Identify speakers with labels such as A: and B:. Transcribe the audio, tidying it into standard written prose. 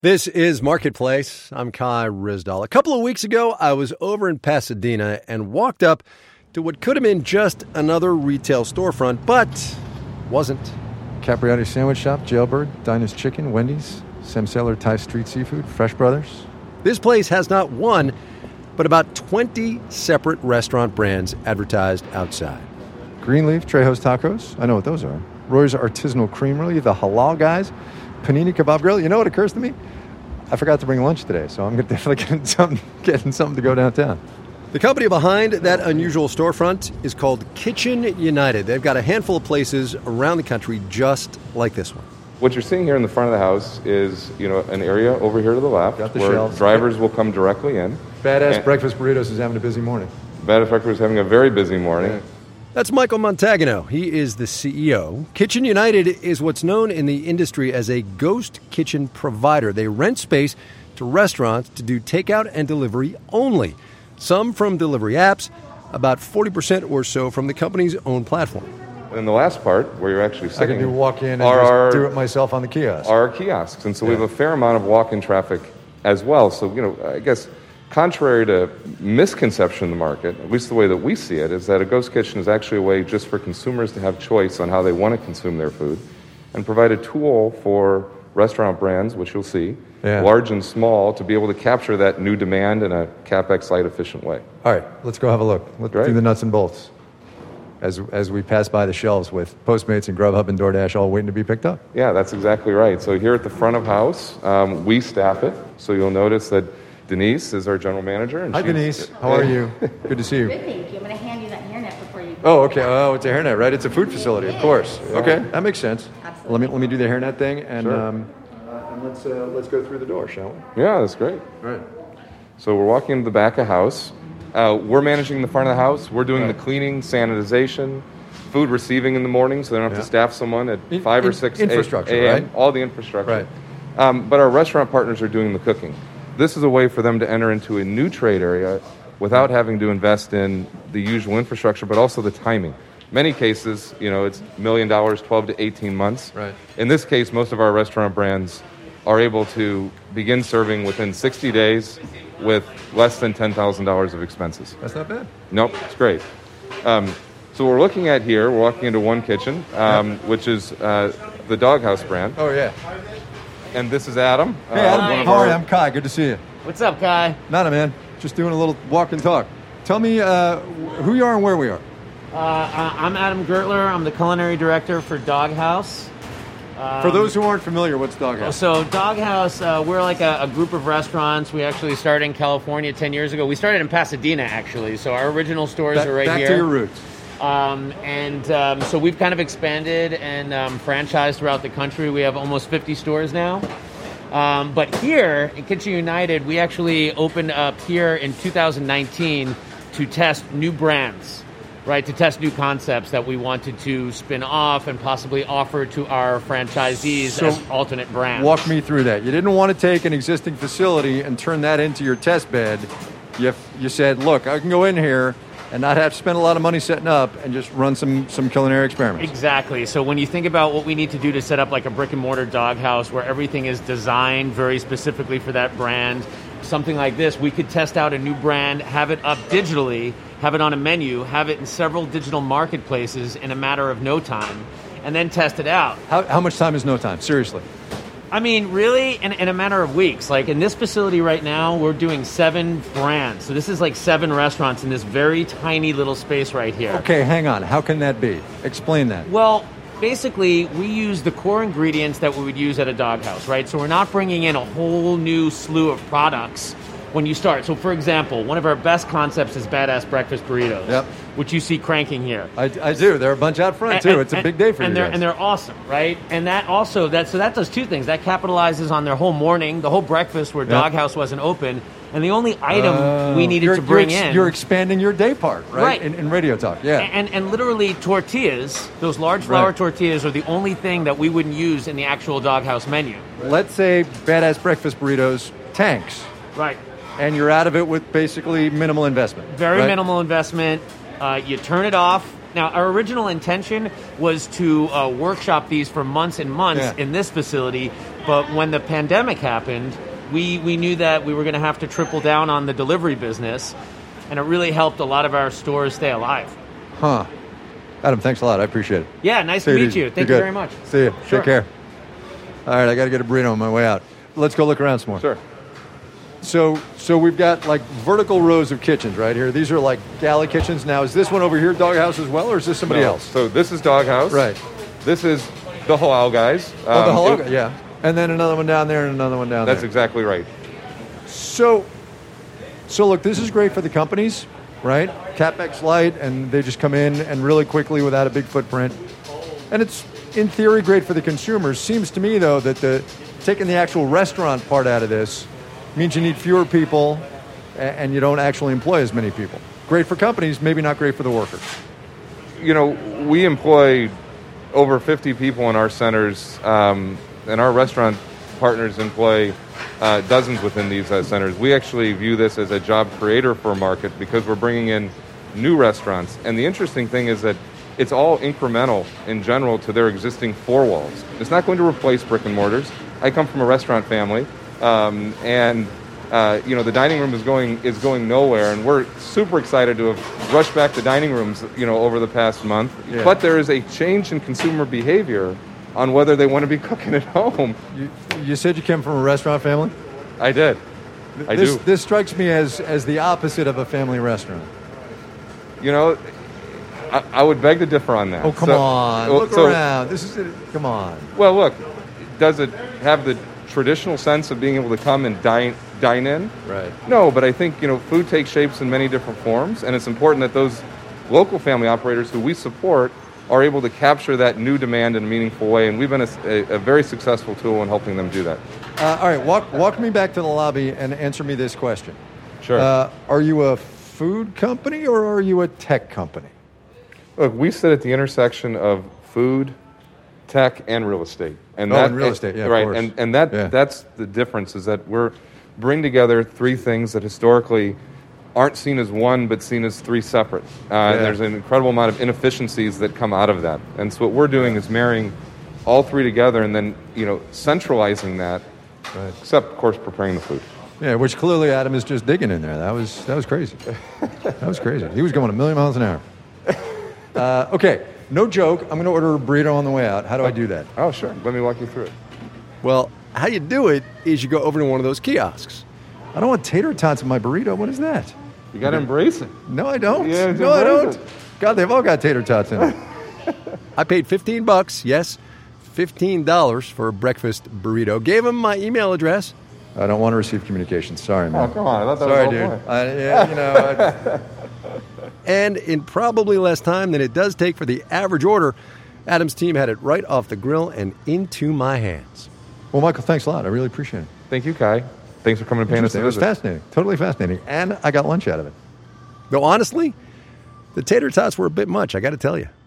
A: This is Marketplace. I'm Kai Ryssdal. A couple of weeks ago, I was over in Pasadena and walked up to what could have been just another retail storefront, but wasn't.
B: Capriati Sandwich Shop, Jailbird, Dinah's Chicken, Wendy's, Sam Sailor Thai Street Seafood, Fresh Brothers.
A: This place has not one, but about 20 separate restaurant brands advertised outside.
B: Greenleaf, Trejo's Tacos. I know what those are. Roy's Artisanal Creamery, the Halal Guys, Panini Kebab Grill. You know what occurs to me? I forgot to bring lunch today, so I'm definitely getting something to go downtown.
A: The company behind that unusual storefront is called Kitchen United. They've got a handful of places around the country just like this one.
C: What you're seeing here in the front of the house is, an area over here to the left where
B: shelves.
C: Drivers will come directly in.
B: Badass Breakfast Burritos is having a busy morning.
C: Badass Breakfast is having a very busy morning.
B: Yeah.
A: That's Michael Montagano. He is the CEO. Kitchen United is what's known in the industry as a ghost kitchen provider. They rent space to restaurants to do takeout and delivery only. Some from delivery apps, about 40% or so from the company's own platform.
C: And the last part, where you're actually sitting,
B: I can walk in and just do it myself on the kiosk.
C: Our kiosks. And so we have a fair amount of walk-in traffic as well. So, I guess contrary to misconception in the market, at least the way that we see it, is that a ghost kitchen is actually a way just for consumers to have choice on how they want to consume their food and provide a tool for restaurant brands, which you'll see, large and small, to be able to capture that new demand in a CapEx light efficient way.
B: All right, let's go have a look. Let's do the nuts and bolts as we pass by the shelves with Postmates and Grubhub and DoorDash all waiting to be picked up.
C: Yeah, that's exactly right. So here at the front of house, we staff it. So you'll notice that Denise is our general manager. And
B: Hi, Denise. How are you? Good to see you.
D: Good, thank you. I'm going to hand you that hairnet before you...
B: Oh, okay. Oh, it's a hairnet, right? It's a food facility, of course. Yeah. Okay, that makes sense.
D: Absolutely.
B: Let me do the hairnet thing, and
C: sure.
B: And let's go through the door, shall we?
C: Yeah, that's great.
B: All right.
C: So we're walking into the back of house. We're managing the front of the house. We're doing the cleaning, sanitization, food receiving in the morning, so they don't have to staff someone at 5 or 6
B: infrastructure,
C: a.m.
B: right?
C: All the infrastructure.
B: Right.
C: But our restaurant partners are doing the cooking. This is a way for them to enter into a new trade area without having to invest in the usual infrastructure, but also the timing. Many cases, it's $1 million, 12 to 18 months.
B: Right.
C: In this case, most of our restaurant brands are able to begin serving within 60 days with less than $10,000 of expenses.
B: That's not bad.
C: Nope, it's great. So we're looking at here, we're walking into one kitchen, which is the Doghouse brand.
B: Oh, yeah.
C: And this is Adam.
B: Hey, Adam. How are you? I'm Kai. Good to see you.
E: What's up, Kai?
B: Nada, man. Just doing a little walk and talk. Tell me who you are and where we are.
E: I'm Adam Gertler. I'm the culinary director for Doghouse.
B: For those who aren't familiar, what's Doghouse?
E: So Doghouse, we're like a group of restaurants. We actually started in California 10 years ago. We started in Pasadena, actually. So our original stores are right here.
B: Back to your roots.
E: So we've kind of expanded and franchised throughout the country. We have almost 50 stores now. But here in Kitchen United, we actually opened up here in 2019 to test new brands, right? To test new concepts that we wanted to spin off and possibly offer to our franchisees as alternate brands.
B: Walk me through that. You didn't want to take an existing facility and turn that into your test bed. You said, look, I can go in here and not have to spend a lot of money setting up and just run some culinary experiments.
E: Exactly. So when you think about what we need to do to set up like a brick and mortar Doghouse where everything is designed very specifically for that brand, something like this, we could test out a new brand, have it up digitally, have it on a menu, have it in several digital marketplaces in a matter of no time, and then test it out.
B: How much time is no time? Seriously.
E: I mean, really, in a matter of weeks. Like in this facility right now, we're doing 7 brands. So this is like 7 restaurants in this very tiny little space right here.
B: Okay, hang on. How can that be? Explain that.
E: Well, basically, we use the core ingredients that we would use at a Doghouse, right? So we're not bringing in a whole new slew of products when you start. So, for example, one of our best concepts is Badass Breakfast Burritos, which you see cranking here.
B: I do. They're a bunch out front, too. It's a big day for you guys.
E: And they're awesome, right? And that also, that does 2 things. That capitalizes on their whole morning, the whole breakfast where Doghouse wasn't open, and the only item we needed to bring in...
B: You're expanding your day part, right? In Radio Talk,
E: And literally tortillas, those large flour tortillas are the only thing that we wouldn't use in the actual Doghouse menu.
B: Let's say Badass Breakfast Burritos tanks.
E: Right.
B: And you're out of it with basically minimal investment.
E: Very minimal investment. You turn it off. Now, our original intention was to workshop these for months and months in this facility But when the pandemic happened, we knew that we were going to have to triple down on the delivery business, and it really helped a lot of our stores stay alive.
B: Huh. Adam, thanks a lot. I appreciate it.
E: Yeah, nice to meet you. Thank you very much.
B: See you.
E: Sure.
B: Take care. All right, I got to get a burrito on my way out. Let's go look around some more.
C: Sure.
B: So we've got like vertical rows of kitchens right here. These are like galley kitchens. Now, is this one over here Doghouse as well, or is this somebody else?
C: So this is Doghouse.
B: Right.
C: This is the Halal guys.
B: The Halal guy, yeah. And then another one down there and another one down there.
C: That's exactly right.
B: So look, this is great for the companies, right? CapEx light, and they just come in and really quickly without a big footprint. And it's, in theory, great for the consumers. Seems to me, though, that taking the actual restaurant part out of this means you need fewer people and you don't actually employ as many people. Great for companies, maybe not great for the workers.
C: You know, we employ over 50 people in our centers, and our restaurant partners employ dozens within these centers. We actually view this as a job creator for a market because we're bringing in new restaurants. And the interesting thing is that it's all incremental in general to their existing four walls. It's not going to replace brick and mortars. I come from a restaurant family, and the dining room is going nowhere, and we're super excited to have rushed back to dining rooms, over the past month. Yeah. But there is a change in consumer behavior on whether they want to be cooking at home.
B: You said you came from a restaurant family?
C: I did. I do.
B: This strikes me as the opposite of a family restaurant.
C: I would beg to differ on that.
B: Oh, come on. Look around. Come on.
C: Well, look, does it have the traditional sense of being able to come and dine in?
B: Right.
C: No, but I think, food takes shapes in many different forms, and it's important that those local family operators who we support are able to capture that new demand in a meaningful way, and we've been a very successful tool in helping them do that.
B: All right, walk me back to the lobby and answer me this question.
C: Sure.
B: Are you a food company or are you a tech company?
C: Look, we sit at the intersection of food, tech, and real estate.
B: And real estate, yeah,
C: right.
B: Of course.
C: And that's the difference, is that we're bring together three things that historically aren't seen as one, but seen as three separate. And there's an incredible amount of inefficiencies that come out of that. And so what we're doing is marrying all three together and then, centralizing that, right. Except, of course, preparing the food.
B: Yeah, which clearly Adam is just digging in there. That was crazy. That was crazy. He was going a million miles an hour. Okay, no joke. I'm going to order a burrito on the way out. How do I do that?
C: Oh, sure. Let me walk you through it.
A: Well, how you do it is you go over to one of those kiosks.
B: I don't want tater tots in my burrito. What is that?
C: You got to embrace it.
B: No, I don't.
C: Yeah,
B: no, I don't.
C: It.
B: God, they've all got tater tots in it.
A: I paid $15, yes, $15 for a breakfast burrito. Gave him my email address.
B: I don't want to receive communications. Sorry, man.
C: Oh, come on. I thought
B: Sorry,
C: that was
B: dude.
A: And in probably less time than it does take for the average order, Adam's team had it right off the grill and into my hands.
B: Well, Michael, thanks a lot. I really appreciate it.
C: Thank you, Kai. Thanks for coming and paying us a visit.
B: It was fascinating. Totally fascinating. And I got lunch out of it.
A: Though honestly, the tater tots were a bit much, I got to tell you.